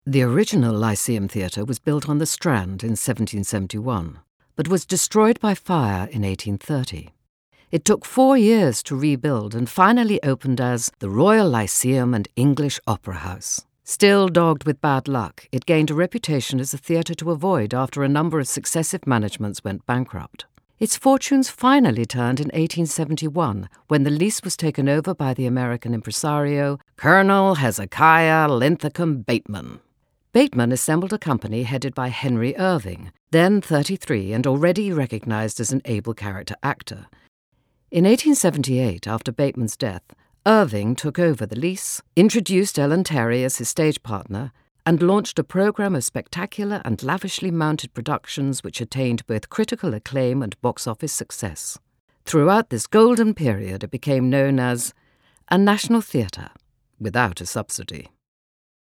The original Lyceum Theatre was built on the Strand in 1771, but was destroyed by fire in 1830. It took 4 years to rebuild and finally opened as the Royal Lyceum and English Opera House. Still dogged with bad luck, it gained a reputation as a theatre to avoid after a number of successive managements went bankrupt. Its fortunes finally turned in 1871 when the lease was taken over by the American impresario Colonel Hezekiah Linthicum Bateman. Bateman assembled a company headed by Henry Irving, then 33 and already recognized as an able character actor. In 1878, after Bateman's death, Irving took over the lease, introduced Ellen Terry as his stage partner, and launched a program of spectacular and lavishly mounted productions which attained both critical acclaim and box office success. Throughout this golden period, it became known as a national theatre without a subsidy.